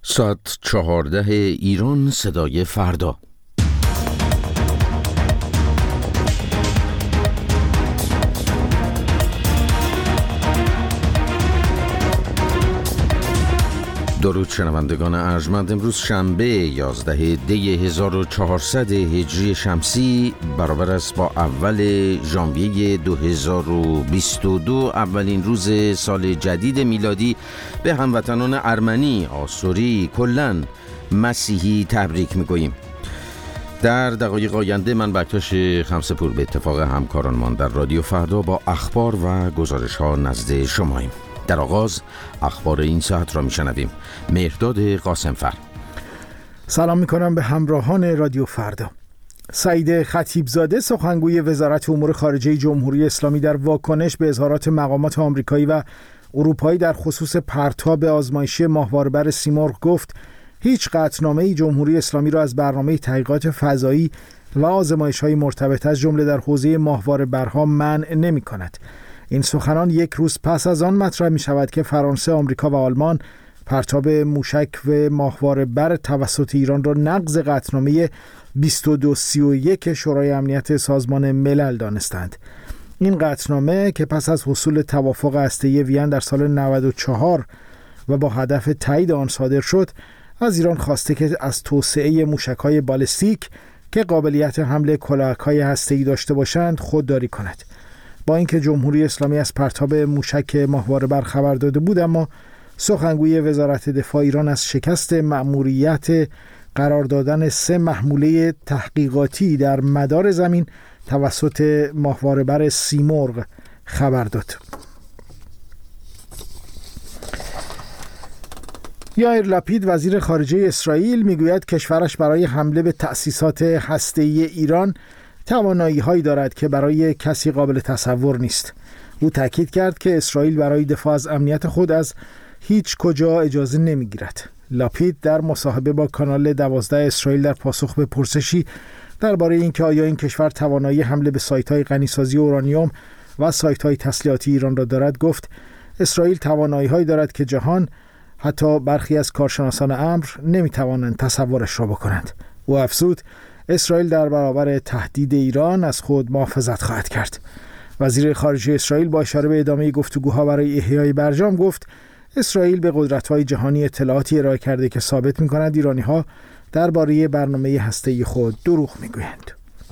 ساعت 14 ایران، صدای فردا. درود شنوندگان ارجمند. امروز شنبه 11 دی 1400 هجری شمسی برابر است با اول ژانویه 2022، اولین روز سال جدید میلادی. به هموطنان ارمنی، آسوری، کلن مسیحی تبریک میگوییم. در دقایق آینده من بکتاش خمسپور به اتفاق همکارانمان در رادیو فردا با اخبار و گزارش ها نزد شماییم. در آغاز اخبار این ساعت را میشنویم. مهرداد قاسمفر. سلام میکنم به همراهان رادیو فردا. سعید خطیبزاده، سخنگوی وزارت امور خارجه جمهوری اسلامی، در واکنش به اظهارات مقامات آمریکایی و اروپایی در خصوص پرتاب آزمایشی ماهواره‌بر سیمرغ گفت هیچ قطعنامه‌ای جمهوری اسلامی را از برنامه تحقیقات فضایی و آزمایش‌های مرتبط از جمله در حوزه ماهواره‌برها منع نمی‌کند. این سخنان یک روز پس از آن مطرح می شود که فرانسه، آمریکا و آلمان پرتاب موشک و ماهواره‌بر توسط ایران را نقض قطعنامه 2231 شورای امنیت سازمان ملل دانستند. این قطعنامه که پس از حصول توافق هسته‌ای وین در سال 94 و با هدف تایید آن صادر شد، از ایران خواسته که از توسعه موشک‌های بالستیک که قابلیت حمل کلاهک‌های هسته‌ای داشته باشند خودداری کند. با اینکه جمهوری اسلامی از پرتاب موشک ماهواره‌بر خبر داده بود، اما سخنگوی وزارت دفاع ایران از شکست مأموریت قرار دادن 3 محموله تحقیقاتی در مدار زمین توسط ماهواره‌بر سیمرغ خبر داد. یائیر لپید، وزیر خارجه اسرائیل، میگوید کشورش برای حمله به تأسیسات هسته‌ای ایران توانایی‌هایی دارد که برای کسی قابل تصور نیست. او تاکید کرد که اسرائیل برای دفاع از امنیت خود از هیچ کجا اجازه نمی‌گیرد. لاپید در مصاحبه با کانال 12 اسرائیل در پاسخ به پرسشی درباره اینکه آیا این کشور توانایی حمله به سایت‌های غنیسازی اورانیوم و سایت‌های تسلیحاتی ایران را دارد گفت اسرائیل توانایی‌هایی دارد که جهان، حتی برخی از کارشناسان امر، نمی‌توانند تصورش را بکنند. او افزود اسرائیل در برابر تهدید ایران از خود محافظت خواهد کرد. وزیر خارجه اسرائیل با اشاره به ادامه گفتگوها برای احیای برجام گفت اسرائیل به قدرت‌های جهانی اطلاعاتی ارائه کرده که ثابت می‌کند ایرانی‌ها درباره برنامه هسته‌ای خود دروغ می‌گویند.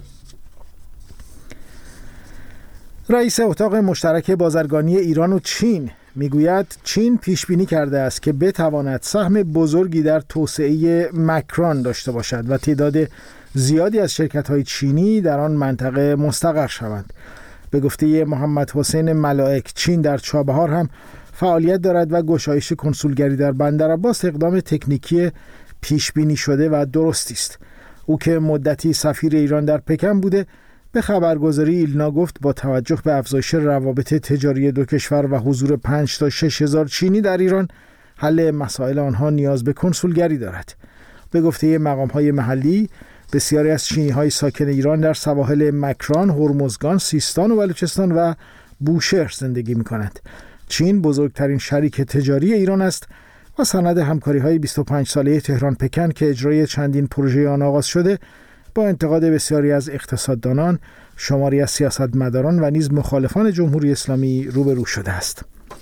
رئیس اتاق مشترک بازرگانی ایران و چین میگوید چین پیش بینی کرده است که بتواند سهم بزرگی در توسعه مکران داشته باشد و تعداد زیادی از شرکت‌های چینی در آن منطقه مستقر شوند. به گفته محمد حسین ملائک، چین در چابهار هم فعالیت دارد و گشایش کنسولگری در بندرعباس اقدام تکنیکی پیش بینی شده و درستی است. او که مدتی سفیر ایران در پکن بوده، به خبرگزاری ایلنا گفت با توجه به افزایش روابط تجاری دو کشور و حضور 5 تا 6 هزار چینی در ایران، حل مسائل آنها نیاز به کنسولگری دارد. به گفته مقام‌های محلی، بسیاری از چینی‌های ساکن ایران در سواحل مکران، هرمزگان، سیستان و بلوچستان و بوشهر زندگی می‌کنند. چین بزرگترین شریک تجاری ایران است و سند همکاری‌های 25 ساله تهران پکن که اجرای چندین پروژه آن آغاز شده، با انتقاد بسیاری از اقتصاددانان، شماری از سیاستمداران و نیز مخالفان جمهوری اسلامی روبرو شده است.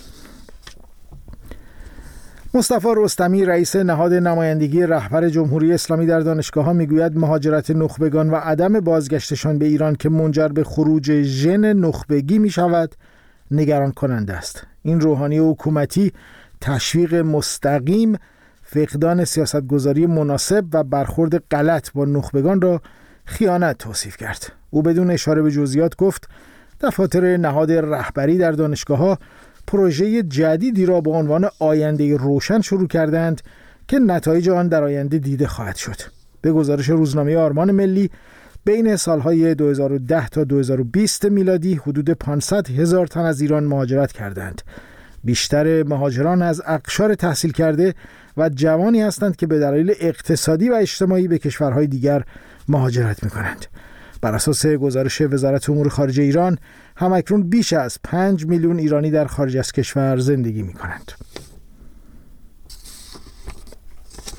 مصطفی رستمی، رئیس نهاد نمایندگی رهبر جمهوری اسلامی در دانشگاه‌ها، میگوید مهاجرت نخبگان و عدم بازگشتشان به ایران که منجر به خروج ژن نخبگی می‌شود، نگران کننده است. این روحانی و حکومتی تشویق مستقیم فقدان سیاستگذاری مناسب و برخورد غلط با نخبگان را خیانت توصیف کرد. او بدون اشاره به جزئیات گفت دفاتر نهاد رهبری در دانشگاه‌ها پروژه جدیدی را با عنوان آینده روشن شروع کردند که نتایج آن در آینده دیده خواهد شد. به گزارش روزنامه آرمان ملی، بین سالهای 2010 تا 2020 میلادی حدود 500 هزار تن از ایران مهاجرت کردند. بیشتر مهاجران از اقشار تحصیل کرده و جوانی هستند که به دلایل اقتصادی و اجتماعی به کشورهای دیگر مهاجرت می‌کنند. بر اساس گزارش وزارت امور خارجه ایران، همکنون بیش از 5 میلیون ایرانی در خارج از کشور زندگی می‌کنند.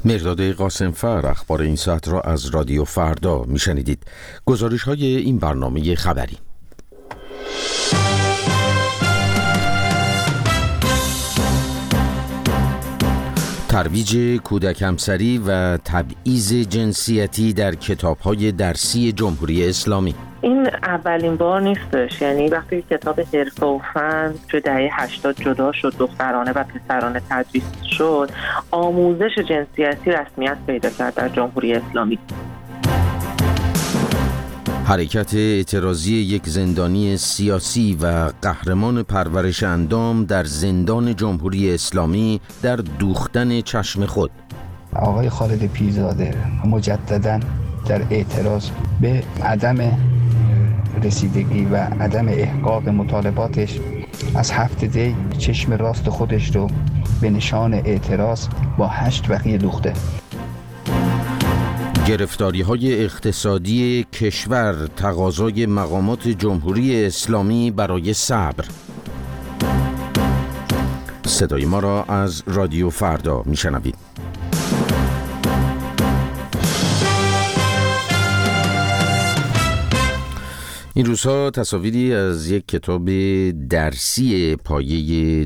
مرداد قاسمفر اخبار این ساعت را از رادیو فردا میشنیدید. گزارش های این برنامه خبری: ترویج کودک همسری و تبعیض جنسیتی در کتاب‌های درسی جمهوری اسلامی. این اولین بار نیستش، یعنی وقتی کتاب حرفه و فن توی دهه 80 جدا شد، دخترانه و پسرانه تدریس شد، آموزش جنسیتی رسمیت پیدا کرد در جمهوری اسلامی. حرکت اعتراضی یک زندانی سیاسی و قهرمان پرورش اندام در زندان جمهوری اسلامی در دوختن چشم خود. آقای خالد پیرزاده مجدداً در اعتراض به عدم رسیدگی و عدم احقاق مطالباتش از 7 دی چشم راست خودش رو به نشان اعتراض با 8 بقیه دوخته. گرفتاری‌های اقتصادی کشور تقاضای مقامات جمهوری اسلامی برای صبر. صدای ما را از رادیو فردا میشنوید. این روزها تصاویری از یک کتاب درسی پایه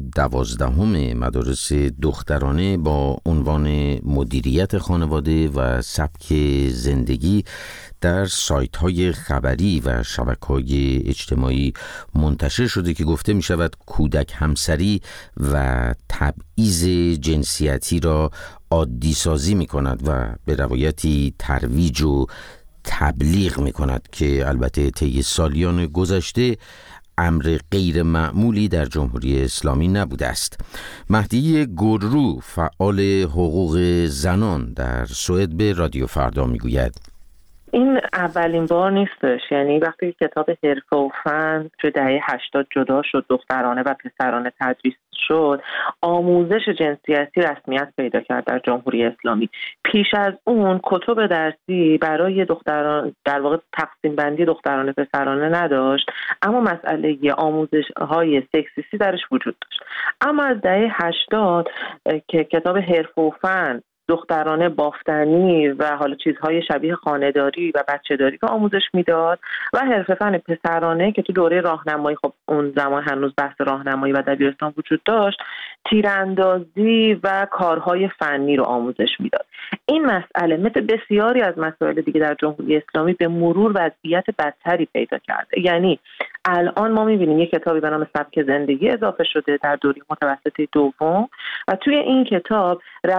12 مدارس دخترانه با عنوان مدیریت خانواده و سبک زندگی در سایت‌های خبری و شبکه‌های اجتماعی منتشر شده که گفته می‌شود کودک همسری و تبعیض جنسیتی را عادی سازی می‌کند و به روایتی ترویج و تبلیغ می کند که البته طی سالیان گذشته امر غیر معمولی در جمهوری اسلامی نبوده است. مهدی گلرو فعال حقوق زنان در سوئد به رادیو فردا می گوید این اولین بار نیستش، یعنی وقتی کتاب حرفه و فن توی دهه 80 جدا شد، دخترانه و پسرانه تدریس شد، آموزش جنسیتی رسمیت پیدا کرد در جمهوری اسلامی. پیش از اون کتب درسی برای دختران در واقع تقسیم بندی دخترانه پسرانه نداشت، اما مسئله آموزش های سکسیستی درش وجود داشت. اما از دهه 80 که کتاب حرفه و فن دخترانه بافتنی و حالا چیزهای شبیه خانه‌داری و بچه‌داری رو آموزش میداد و حرفه فن پسرانه که تو دوره راهنمایی، خب اون زمان هنوز بحث راهنمایی و دبیرستان وجود داشت، تیراندازی و کارهای فنی رو آموزش میداد. این مسئله مثل بسیاری از مسائل دیگه در جمهوری اسلامی به مرور وضعیت بدتری پیدا کرده. یعنی الان ما می‌بینیم یک کتابی به نام سبک زندگی اضافه شده در دوره متوسطه دوم و توی این کتاب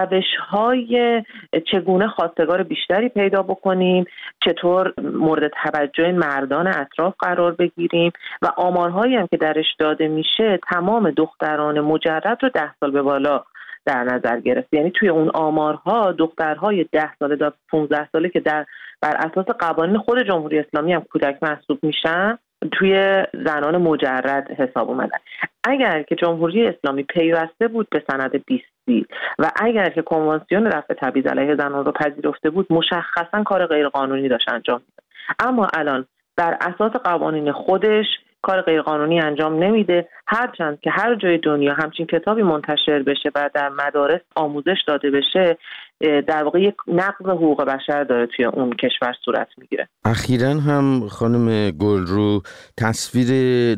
روش‌های چگونه خواستگار بیشتری پیدا بکنیم، چطور مورد توجه مردان اطراف قرار بگیریم و آمارهایی هم که درش داده میشه تمام دختران مجرد رو 10 سال به بالا در نظر گرفت. یعنی توی اون آمارها دخترهای 10 ساله تا 15 ساله که بر اساس قوانین خود جمهوری اسلامی هم کودک محسوب میشن توی زنان مجرد حساب اومدن. اگر که جمهوری اسلامی پیوسته بود به سند 20 و اگر که کنوانسیون رفع تبعیض علیه زنان رو پذیرفته بود، مشخصا کار غیرقانونی داشت انجام میداد. اما الان بر اساس قوانین خودش کار غیرقانونی انجام نمیده، هرچند که هر جای دنیا همچین کتابی منتشر بشه و در مدارس آموزش داده بشه، در واقع یک نقض حقوق بشر داره توی اون کشور صورت میگیره. اخیراً هم خانم گلرو تصویر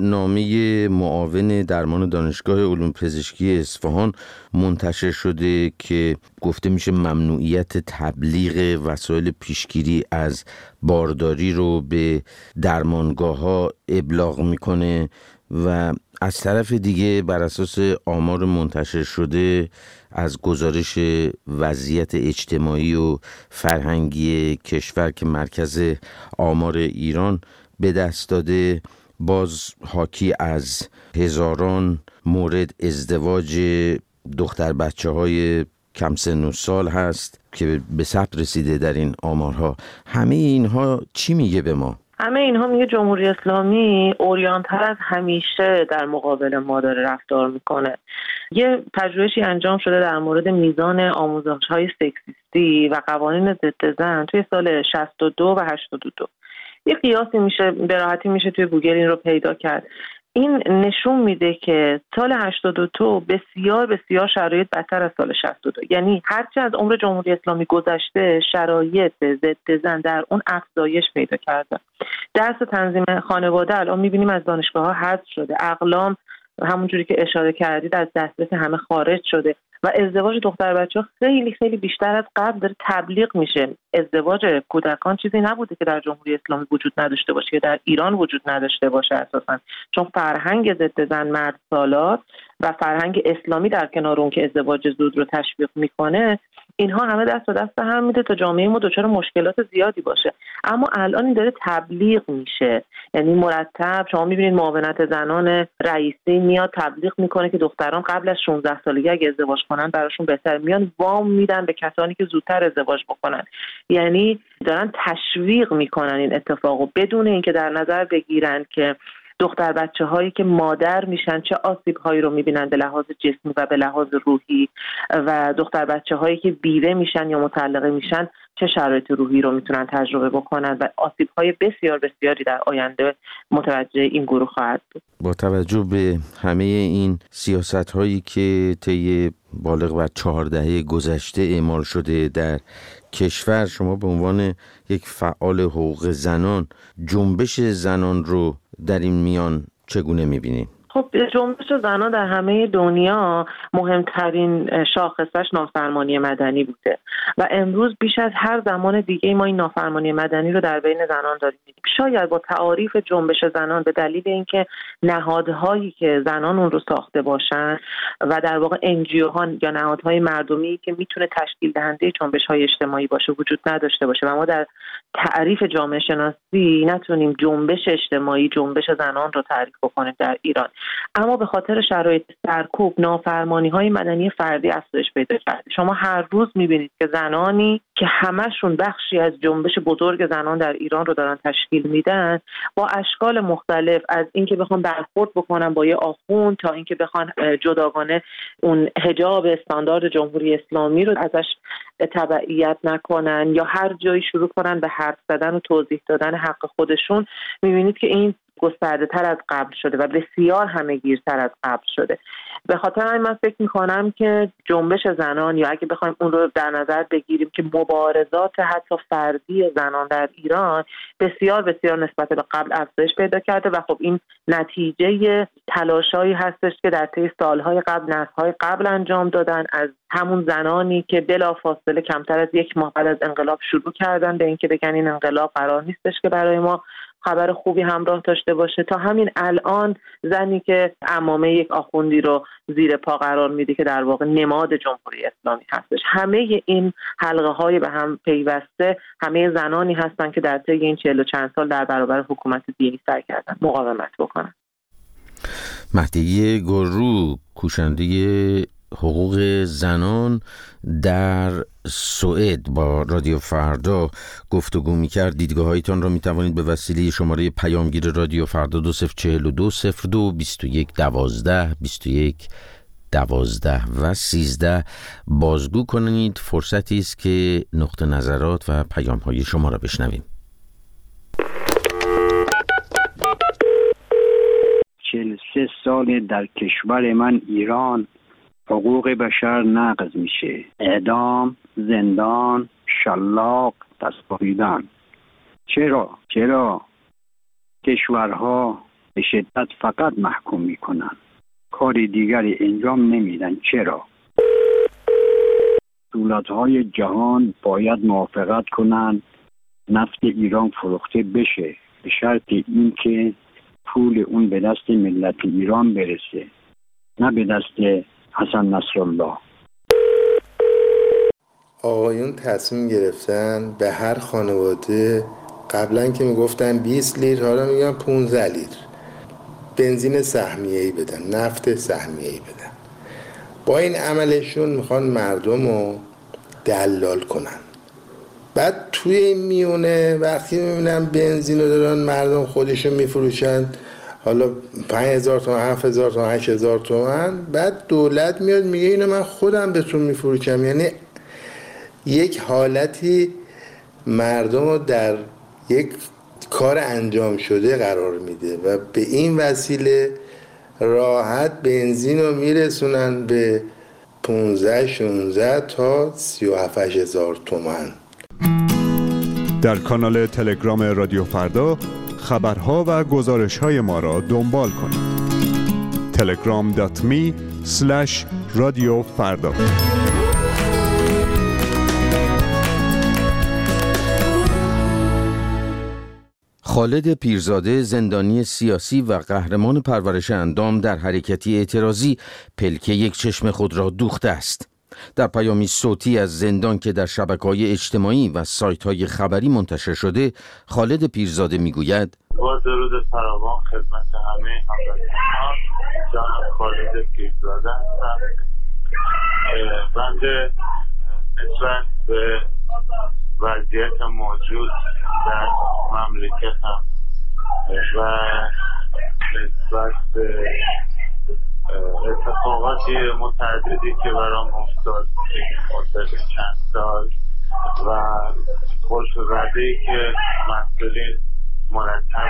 نامه معاون درمان دانشگاه علوم پزشکی اصفهان منتشر شده که گفته میشه ممنوعیت تبلیغ وسایل پیشگیری از بارداری رو به درمانگاه‌ها ابلاغ میکنه و از طرف دیگه بر اساس آمار منتشر شده از گزارش وضعیت اجتماعی و فرهنگی کشور که مرکز آمار ایران به دست داده، باز حاکی از هزاران مورد ازدواج دختر بچه های کم سن و سال هست که به ثبت رسیده در این آمارها. همه اینها چی میگه به ما؟ همه اینها میگه جمهوری اسلامی عریان‌تر از همیشه در مقابل ما داره رفتار میکنه. یه پژوهشی انجام شده در مورد میزان آموزش‌های سکسیستی و قوانین ضد زن توی سال 62 و 82. یه قیاسی میشه، به راحتی میشه توی گوگل این رو پیدا کرد. این نشون میده که سال 82 بسیار بسیار شرایط بدتر از سال 62. یعنی هرچه از عمر جمهوری اسلامی گذشته شرایط ضد زن در اون افزایش پیدا کرده. درس تنظیم خانواده الان میبینیم از دانشگاه‌ها حذف شده، اقلام همونجوری که اشاره کردید از دسترس همه خارج شده و ازدواج دختر بچه‌ها خیلی خیلی بیشتر از قبل داره تبلیغ میشه. ازدواج کودکان چیزی نبوده که در جمهوری اسلامی وجود نداشته باشه یا در ایران وجود نداشته باشه اساساً، چون فرهنگ ضد زن مرد سالار و فرهنگ اسلامی در کنار اون که ازدواج زود رو تشویق میکنه، اینها همه دست به دست هم میده تا جامعه ما دچار مشکلات زیادی باشه. اما الان این داره تبلیغ میشه، یعنی مرتب شما میبینید معاونت زنان رئیسی میاد تبلیغ میکنه که دختران قبل از 16 سالگی اگه ازدواج کنن براشون بهتر، میان وام میدن به کسانی که زودتر ازدواج بکنن. یعنی دارن تشویق میکنن این اتفاقو بدون اینکه در نظر بگیرن که دختر بچه هایی که مادر میشن چه آسیب هایی رو میبینن به لحاظ جسمی و به لحاظ روحی، و دختر بچه هایی که بیوه میشن یا مطلقه میشن چه شرایط روحی رو میتونن تجربه بکنن و آسیب های بسیار بسیاری در آینده متوجه این گروه خواهد بود. با توجه به همه این سیاست هایی که طی بالغ بر 4 دهه گذشته اعمال شده در کشور، شما به عنوان یک فعال حقوق زنان جنبش زنان رو در این میان چگونه میبینید؟ خب جنبش زنان در همه دنیا مهمترین شاخصش نافرمانی مدنی بوده و امروز بیش از هر زمان دیگه ما این نافرمانی مدنی رو در بین زنان داریم. شاید با تعاریف جنبش زنان به دلیل اینکه نهادهایی که زنان اون رو ساخته باشن و در واقع NGO ها یا نهادهای مردمی که میتونه تشکیل دهنده جنبش های اجتماعی باشه وجود نداشته باشه و ما در تعریف جامعه شناسی نتونیم جنبش اجتماعی، جنبش زنان رو تعریف بکنیم در ایران. اما به خاطر شرایط سرکوب نافرمانی‌های مدنی فردی افزایش پیدا کرده. شما هر روز می‌بینید که زنانی که همشون بخشی از جنبش بزرگ زنان در ایران رو دارن تشکیل میدن، با اشکال مختلف، از اینکه بخوان برخورد بکنن با یه آخوند تا اینکه بخوان جداگانه اون حجاب استاندارد جمهوری اسلامی رو ازش تبعیت نکنن یا هر جایی شروع کنن به حرف زدن و توضیح دادن حق خودشون، می‌بینید که این گسترده تر از قبل شده و بسیار همه‌گیرتر از قبل شده. به خاطر همین من فکر می‌کنم که جنبش زنان، یا اگه بخوایم اون رو در نظر بگیریم که مبارزات حتی فردی زنان در ایران بسیار بسیار نسبت به قبل افزایش پیدا کرده و خب این نتیجه تلاشایی هستش که در طی سالهای قبل، نسل‌های قبل انجام دادن، از همون زنانی که بلافاصله کمتر از 1 ماه بعد از انقلاب شروع کردن به اینکه بگن این انقلاب قرار نیستش که برای ما خبر خوبی همراه داشته باشه، تا همین الان زنی که عمامه یک آخوندی رو زیر پا قرار میده که در واقع نماد جمهوری اسلامی هستش. همه این حلقه های به هم پیوسته همه زنانی هستن که در طی این 40 و چند سال در برابر حکومت دینی سعی کردن مقاومت بکنن. مهدیه گلرو، کوشنده حقوق زنان در سوئد، با رادیو فردا گفتگو می‌کرد. دیدگاه‌هایتان را می‌توانید به وسیله شماره پیامگیر رادیو فردا 2042 02 21 12 21 12 و 13 بازگو کنید. فرصتی است که نقطه نظرات و پیام‌های شما را بشنویم. 43 سال در کشور من ایران حقوق بشر نقض میشه. اعدام، زندان، شلاق، دست‌بریدن. چرا کشورها به شدت فقط محکوم میکنن، کار دیگری انجام نمیدن؟ چرا؟ دولت‌های جهان باید موافقت کنن نفت ایران فروخته بشه، به شرط اینکه پول اون به دست ملت ایران برسه، نه به دست حسن نصرالله. آقایون تصمیم گرفتن به هر خانواده، قبلا که میگفتن 20 لیتر حالا میگن 15 لیتر بنزین سهمیه‌ای بدن، نفت سهمیه‌ای بدن. با این عملشون میخوان مردم رو دلال کنن. بعد توی این میونه وقتی میبینن بنزین رو دارن مردم خودشون میفروشن، حالا 5000 تومان، 7000 تومان، 8000 تومان، بعد دولت میاد میگه اینو من خودم بهتون میفروشم. یعنی یک حالتی مردم رو در یک کار انجام شده قرار میده و به این وسیله راحت بنزین رو میرسونن به 15-16 تا 37,000 تومان. در کانال تلگرام رادیو فردا خبرها و گزارش‌های ما را دنبال کنید. telegram.me/رادیو فردا. خالد پیرزاده، زندانی سیاسی و قهرمان پرورش اندام در حرکتی اعتراضی، پلک یک چشم خود را دوخته است. در پیامی صوتی از زندان که در شبکه‌های اجتماعی و سایت‌های خبری منتشر شده، خالد پیرزاده می‌گوید: با درود فراوان خدمت همه همراهان، جناب خالد پیرزاده هستم. بنده نسبت به وضعیت موجود در مملکتم و نسبت به اتفاقاتی متعددی که برام افتاد مدت چند سال و خلف وعده‌ای که مسئولین مرتب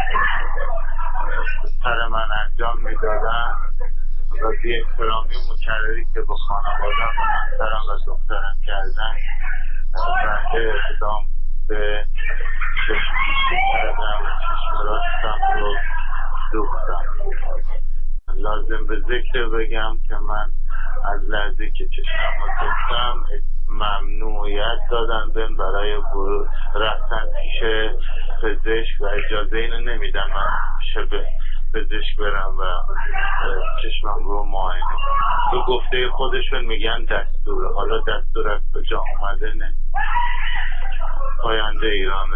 سر من انجام میدادن و بی احترامی مکرری که به خانواده‌ام و همسرم و دخترم کردن، بنده اقدام به چشم‌پوشی کردم و چشم راستم رو دوختم. لازم به ذکر بگم که من از لحظه که چشمم رو دوختم ممنوعیت دادن بهم برای رفتن پیش پزشک و اجازه اینو نمیدن من پیش پزشک برم و چشمم رو معاینه. تو گفته خودشون میگن دستوره، حالا دستور از کجا اومده نه. پاینده ایران.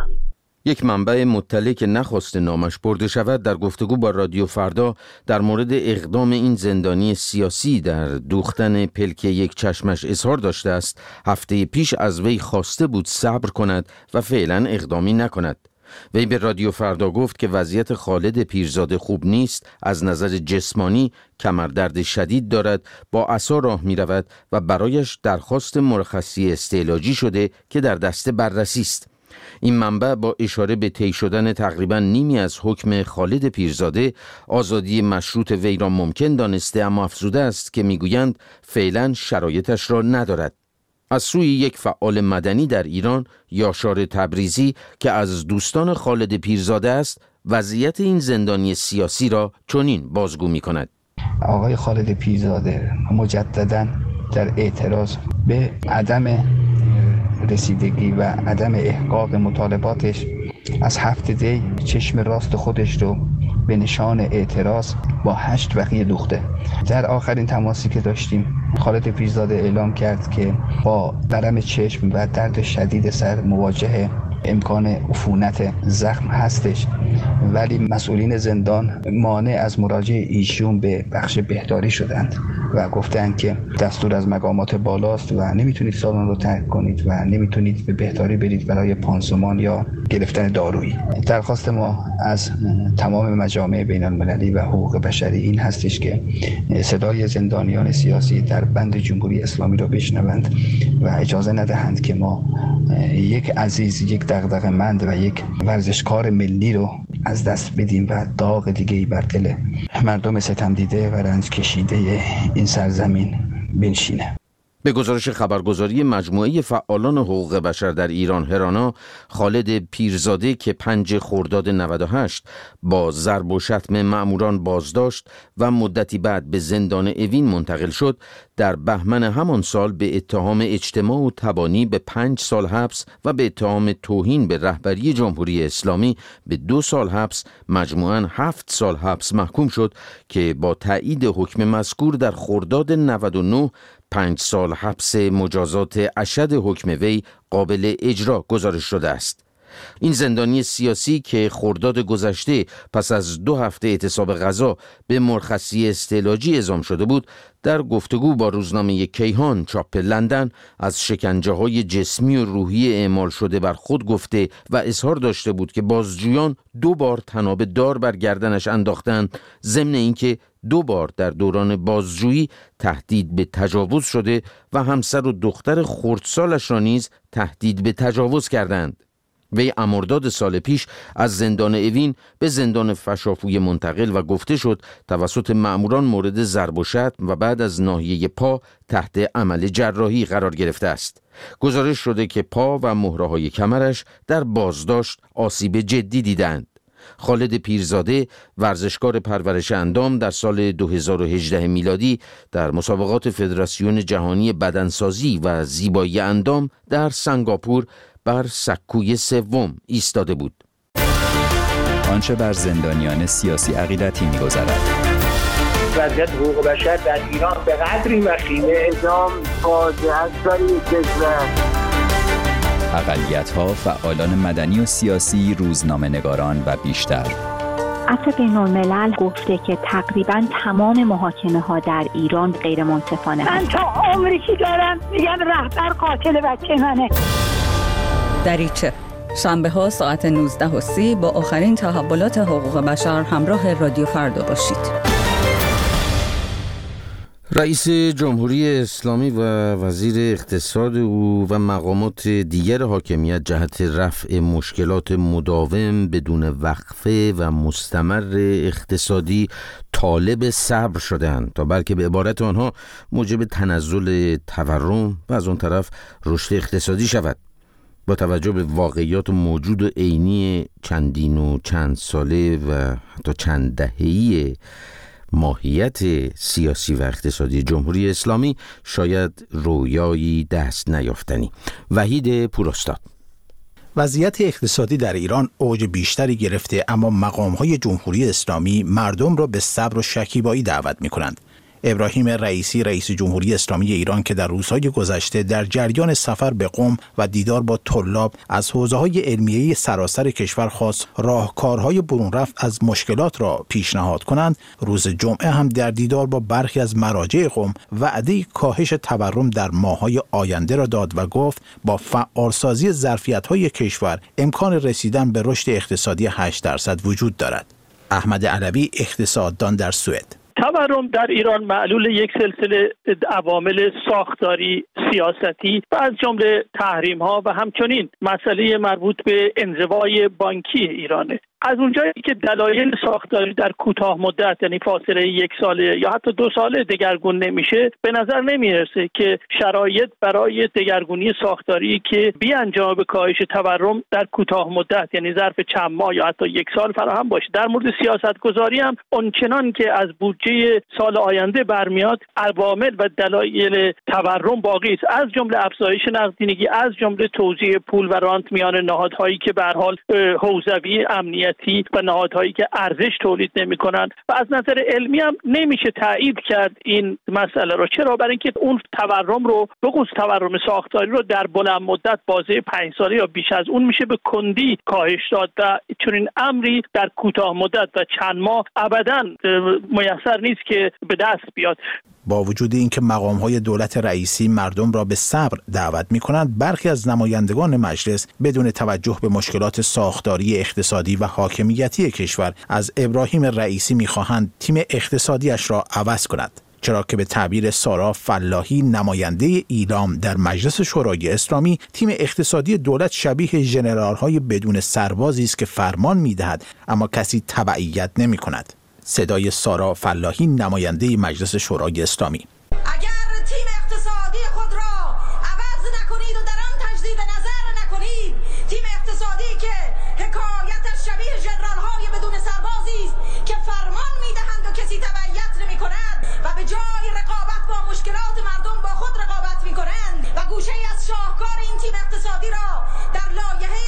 یک منبع مطلع که نخواسته نامش برده شود در گفتگو با رادیو فردا در مورد اقدام این زندانی سیاسی در دوختن پلک یک چشمش اظهار داشته است هفته پیش از وی خواسته بود صبر کند و فعلا اقدامی نکند. وی به رادیو فردا گفت که وضعیت خالد پیرزاده خوب نیست، از نظر جسمانی کمردرد شدید دارد، با عصا راه می رود و برایش درخواست مرخصی استعلاجی شده که در دست بررسی است. این منبع با اشاره به طی شدن تقریباً نیمی از حکم خالد پیرزاده آزادی مشروط وی را ممکن دانسته، اما افزوده است که میگویند فعلاً شرایطش را ندارد. از سوی یک فعال مدنی در ایران، یاشار تبریزی که از دوستان خالد پیرزاده است، وضعیت این زندانی سیاسی را چنین بازگو می کند. آقای خالد پیرزاده مجدداً در اعتراض به عدم رسیدگی و عدم احقاق مطالباتش از 7 دی چشم راست خودش رو به نشان اعتراض با 8 بقیه دوخته. در آخرین تماسی که داشتیم خالد پیرزاده اعلام کرد که با درم چشم و درد شدید سر مواجه امکان عفونت زخم هستش، ولی مسئولین زندان مانع از مراجعه ایشون به بخش بهداری شدند و گفتند که دستور از مقامات بالاست و نمیتونید سالن رو ترک کنید و نمیتونید به بهداری برید برای پانسمان یا گرفتن دارویی. درخواست ما از تمام مجامع بین المللی و حقوق بشری این هستش که صدای زندانیان سیاسی در بند جمهوری اسلامی رو بشنوند و اجازه ندهند که ما یک عزیز، یک دغدغه‌مند و یک ورزشکار ملی رو از دست بدیم و داغ دیگه‌ای بر دل مردم ستم دیده و رنج کشیده این سرزمین بنشینه. به گزارش خبرگزاری مجموعه فعالان حقوق بشر در ایران هرانا، خالد پیرزاده که 5 خرداد 98 با ضرب و شتم مأموران بازداشت و مدتی بعد به زندان اوین منتقل شد، در بهمن همان سال به اتهام اجتماع و تبانی به 5 سال حبس و به اتهام توهین به رهبری جمهوری اسلامی به 2 سال حبس، مجموعاً 7 سال حبس محکوم شد که با تایید حکم مذکور در خرداد 99 5 سال حبس مجازات اشد حکم وی قابل اجرا گزارش شده است. این زندانی سیاسی که خرداد گذشته پس از 2 هفته اعتصاب غذا به مرخصی استعلاجی اعزام شده بود، در گفتگو با روزنامه کیهان چاپ لندن از شکنجه‌های جسمی و روحی اعمال شده بر خود گفته و اظهار داشته بود که بازجویان 2 بار طناب دار بر گردنش انداختند، ضمن اینکه 2 بار در دوران بازجویی تهدید به تجاوز شده و همسر و دختر خردسالش را نیز تهدید به تجاوز کردند. وی مرداد سال پیش از زندان اوین به زندان فشافوی منتقل و گفته شد توسط مأموران مورد ضرب و شتم و بعد از ناحیه پا تحت عمل جراحی قرار گرفته است. گزارش شده که پا و مهره‌های کمرش در بازداشت آسیب جدی دیدند. خالد پیرزاده ورزشکار پرورش اندام در سال 2018 میلادی در مسابقات فدراسیون جهانی بدنسازی و زیبایی اندام در سنگاپور بر سکوی سوم ایستاده بود. آنچه بر زندانیان سیاسی عقیدتی می‌گذرد. وضعیت حقوق بشر در ایران به قدری وخیمه، اعدام فاجعه است برای کشور. اقلیت‌ها، فعالان مدنی و سیاسی، روزنامه‌نگاران و بیشتر. عفو بین‌الملل گفته که تقریباً تمام محاکمه‌ها در ایران غیر منصفانه. من تا عمری که دارم میگم رهبر قاتل بچه منه. دریچه شنبه‌ها ساعت 19:30 با آخرین تحولات حقوق بشر همراه رادیو فردا باشید. رئیس جمهوری اسلامی و وزیر اقتصاد او و مقامات دیگر حاکمیت جهت رفع مشکلات مداوم بدون وقفه و مستمر اقتصادی طالب صبر شدند تا بلکه به عبارت آنها موجب تنزل تورم و از اون طرف رشد اقتصادی شود. با توجه به واقعیات موجود و عینی چندین و چند ساله و حتی چند دهه‌ای ماهیت سیاسی و اقتصادی جمهوری اسلامی شاید رویایی دست نیافتنی. وحید پوراستاد. وضعیت اقتصادی در ایران اوج بیشتری گرفته، اما مقام‌های جمهوری اسلامی مردم را به صبر و شکیبایی دعوت می‌کنند. ابراهیم رئیسی رئیس جمهوری اسلامی ایران که در روزهای گذشته در جریان سفر به قم و دیدار با طلاب از حوزه‌های علمیه سراسر کشور خواست راهکارهای برون رفت از مشکلات را پیشنهاد کنند، روز جمعه هم در دیدار با برخی از مراجع قم وعده کاهش تورم در ماه‌های آینده را داد و گفت با فعالسازی ظرفیت‌های کشور امکان رسیدن به رشد اقتصادی 8% وجود دارد. احمد علوی اقتصاددان در سوئد: تورم در ایران معلول یک سلسله عوامل ساختاری، سیاستی و از جمله تحریم‌ها و همچنین مسئله مربوط به انزوای بانکی ایرانه. از اونجایی که دلایل ساختاری در کوتاه مدت یعنی فاصله 1 ساله یا حتی 2 ساله دگرگون نمیشه، به نظر نمیرسه که شرایط برای دگرگونی ساختاری که بیانجام به کاهش تورم در کوتاه مدت یعنی ظرف چند ماه یا حتی 1 سال فراهم باشه. در مورد سیاستگذاری هم اونچنان که از بودجه سال آینده برمیاد، عوامل و دلایل تورم باقی است، از جمله افزایش نقدینگی، از جمله توزیع پول و رانت میان نهادهایی که به هر حال حوزوی امنیتی و نهادهایی که ارزش تولید نمی‌کنند و از نظر علمی هم نمیشه تایید کرد این مسئله رو. چرا؟ برای اینکه اون تورم رو بخصوص تورم ساختاری رو در بلند مدت بازه 5 ساله یا بیش از اون میشه به کندی کاهش داد و چون این امری در کوتاه مدت و چند ماه ابداً میسر نیست که به دست بیاد. با وجود اینکه مقام‌های دولت رئیسی مردم را به صبر دعوت می‌کنند، برخی از نمایندگان مجلس بدون توجه به مشکلات ساختاری، اقتصادی و حاکمیتی کشور از ابراهیم رئیسی می‌خواهند تیم اقتصادیش را عوض کند. چرا که به تعبیر سارا فلاحی نماینده ایلام در مجلس شورای اسلامی، تیم اقتصادی دولت شبیه ژنرال‌های بدون سربازی است که فرمان می‌دهد اما کسی تبعیت نمی‌کند. صدای سارا فلاحی نماینده مجلس شورای اسلامی: اگر تیم اقتصادی خود را عوض نکنید و در آن تجدید نظر نکنید، تیم اقتصادی که حکایتش شبیه ژنرال‌های بدون سربازی است که فرمان می‌دهند و کسی تبعیت نمی‌کند و به جای رقابت با مشکلات مردم با خود رقابت می‌کنند و گوشه‌ای از شاهکار این تیم اقتصادی را در لایحه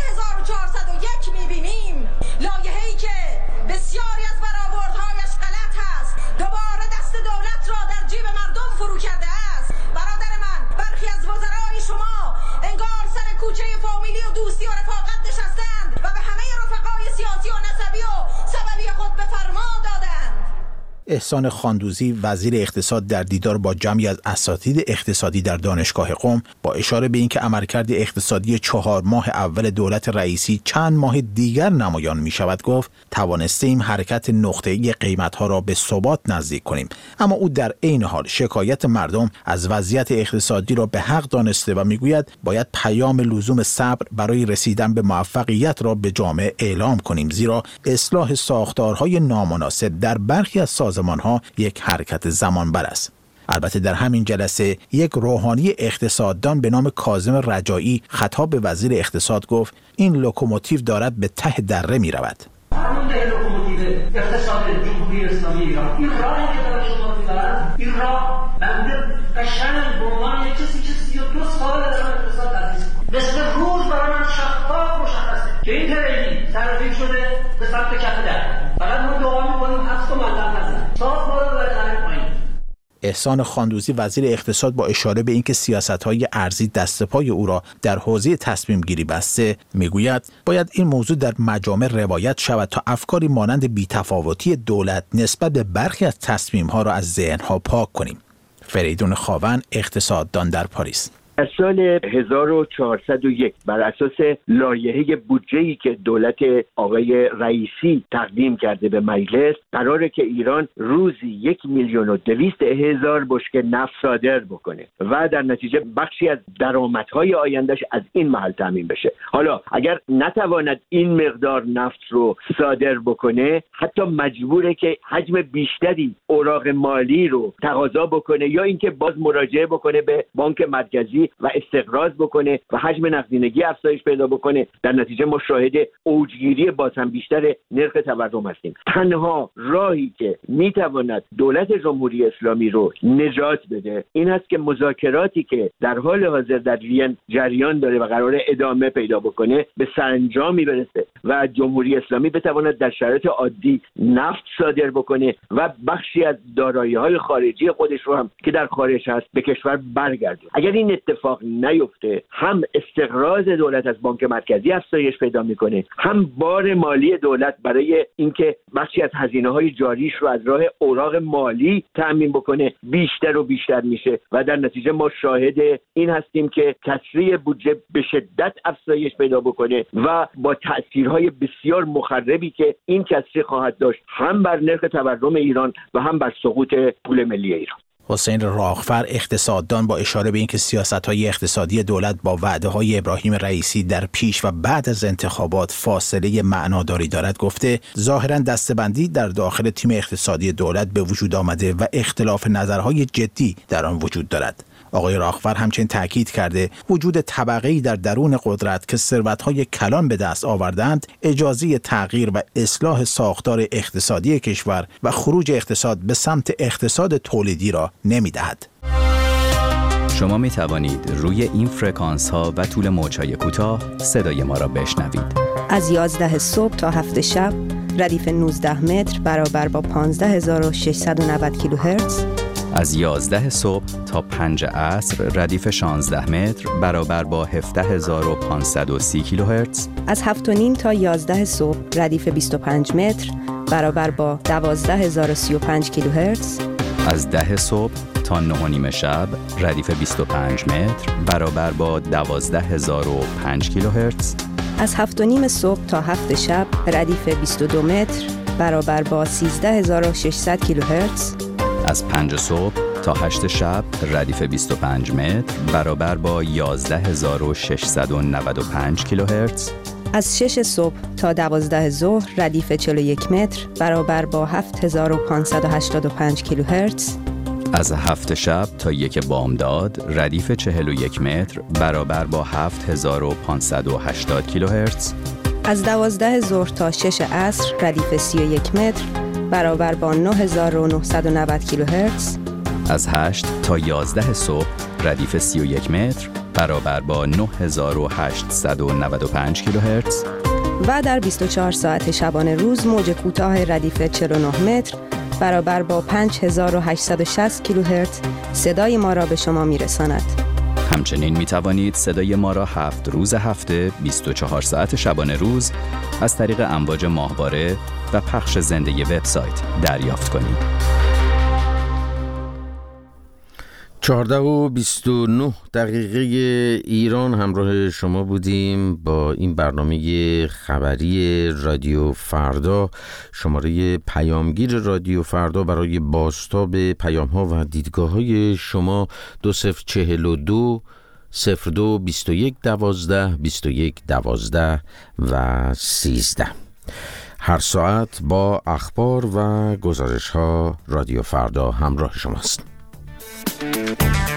1401 می‌بینیم، لایحه‌ای که بسیاری از برآوردهایش غلط است، دوباره دست دولت را در جیب مردم فرو کرده است. برادر من، برخی از وزرای شما انگار سر کوچه فامیلی و دوستی و رفاقت نشستند و به همه رفقای سیاسی و نسبی و سببی خود به فرما دادند. احسان خاندوزی وزیر اقتصاد در دیدار با جمعی از اساتید اقتصادی در دانشگاه قم با اشاره به اینکه عملکرد اقتصادی 4 ماه اول دولت رئیسی چند ماه دیگر نمایان می شود گفت توانستیم حرکت نقطه‌ای قیمت‌ها را به ثبات نزدیک کنیم، اما او در عین حال شکایت مردم از وضعیت اقتصادی را به حق دانسته و میگوید باید پیام لزوم صبر برای رسیدن به موفقیت را به جامعه اعلام کنیم، زیرا اصلاح ساختارهای نامناسب در برخی از سازمان‌ها یک حرکت زمانبر است. البته در همین جلسه یک روحانی اقتصاددان به نام کاظم رجایی خطاب به وزیر اقتصاد گفت این لوکوموتیو دارد به ته دره می رود. همون لوکوموتیو اقتصاد جمهوری اسلامی ایران، این راهی که داره شما می‌برن، این راه بنده قشنگ به عنوان یک کسی که 32 سال دارم اقتصاد تدریس می‌کنم، مثل روز برای من شفاف مشخصه که این تریلی ترغیب شده به سمت کف در. فقط ما دعا می‌کنیم حبس و مطلب نزن. صاف ما رو ببرید پایین. احسان خاندوزی وزیر اقتصاد با اشاره به اینکه سیاست‌های ارزی دست پای او را در حوزه تصمیم گیری بسته میگوید باید این موضوع در مجامع روایت شود تا افکاری مانند بی‌تفاوتی دولت نسبت به برخی از تصمیم‌ها را از ذهن‌ها پاک کنیم. فریدون خاون اقتصاددان در پاریس: در سال 1401 بر اساس لایحه بودجه‌ای که دولت آقای رئیسی تقدیم کرده به مجلس قراره که ایران روزی 1,200,000 بشکه نفت صادر بکنه و در نتیجه بخشی از درآمدهای آیندهش از این محل تامین بشه. حالا اگر نتواند این مقدار نفت رو صادر بکنه حتی مجبوره که حجم بیشتری اوراق مالی رو تقاضا بکنه یا اینکه باز مراجعه بکنه به بانک مرکزی و استقراض بکنه و حجم نقدینگی افزایش پیدا بکنه. در نتیجه ما شاهد اوجگیری باز هم بیشتر نرخ تورم هستیم. تنها راهی که میتواند دولت جمهوری اسلامی رو نجات بده این هست که مذاکراتی که در حال حاضر در وین جریان داره و قرار ادامه پیدا بکنه به سرانجامی برسه و جمهوری اسلامی بتواند در شرایط عادی نفت صادر بکنه و بخشی از دارایی‌های خارجی خودش رو هم که در خارج هست به کشور برگردونه. اگر این اتفاق نیفته هم استقراض دولت از بانک مرکزی افزایش پیدا میکنه، هم بار مالی دولت برای اینکه بخشی از هزینه‌های جاریش رو از راه اوراق مالی تأمین بکنه بیشتر و بیشتر میشه و در نتیجه ما شاهد این هستیم که کسری بودجه به شدت افزایش پیدا بکنه و با تأثیرهای بسیار مخربی که این کسری خواهد داشت هم بر نرخ تورم ایران و هم بر سقوط پول ملی ایران. حسین راغفر اقتصاددان با اشاره به اینکه سیاست‌های اقتصادی دولت با وعده‌های ابراهیم رئیسی در پیش و بعد از انتخابات فاصله معناداری دارد گفته ظاهراً دسته‌بندی در داخل تیم اقتصادی دولت به وجود آمده و اختلاف نظرهای جدی در آن وجود دارد. آقای راغفر همچنین تاکید کرده وجود طبقه‌ای در درون قدرت که ثروت‌های کلان به دست آوردند اجازه تغییر و اصلاح ساختار اقتصادی کشور و خروج اقتصاد به سمت اقتصاد تولیدی را نمی‌دهد. شما می توانید روی این فرکانس ها و طول موج‌های کوتاه صدای ما را بشنوید. از 11 صبح تا 7 شب ردیف 19 متر برابر با 15690 کیلوهرتز. از 11 صبح تا 5 عصر ردیف 16 متر برابر با 17530 کیلوهرتز. از 7:30 تا 11 صبح ردیف 25 متر برابر با 12035 کیلوهرتز. از 10 صبح تا 9:30 شب ردیف 25 متر برابر با 12005 کیلوهرتز. از 7:30 صبح تا 7 شب ردیف 22 متر برابر با 13600 کیلوهرتز. از 5 صبح تا 8 شب ردیف 25 متر برابر با 11695 کیلوهرتز. از 6 صبح تا 12 ظهر ردیف 41 متر برابر با 7585 کیلوهرتز. از 7 شب تا 1 بامداد ردیف 41 متر برابر با 7580 کیلوهرتز. از 12 ظهر تا 6 عصر ردیف 31 متر برابر با 9990 کیلوهرتز. از 8 تا 11 صبح ردیف 31 متر برابر با 9895 کیلوهرتز. و در 24 ساعت شبانه روز موج کوتاه ردیف 49 متر برابر با 5860 کیلوهرتز صدای ما را به شما میرساند. همچنین می توانید صدای ما را 7 روز هفته 24 ساعت شبانه روز از طریق امواج ماهواره و پخش زنده وبسایت دریافت کنید. 14:29 ایران همراه شما بودیم با این برنامه خبری رادیو فردا. شماره پیامگیر رادیو فردا برای بازتاب پیام‌ها و دیدگاه‌های شما 2042 02 21 12 21 12 و 13. هر ساعت با اخبار و گزارش‌ها رادیو فردا همراه شماست.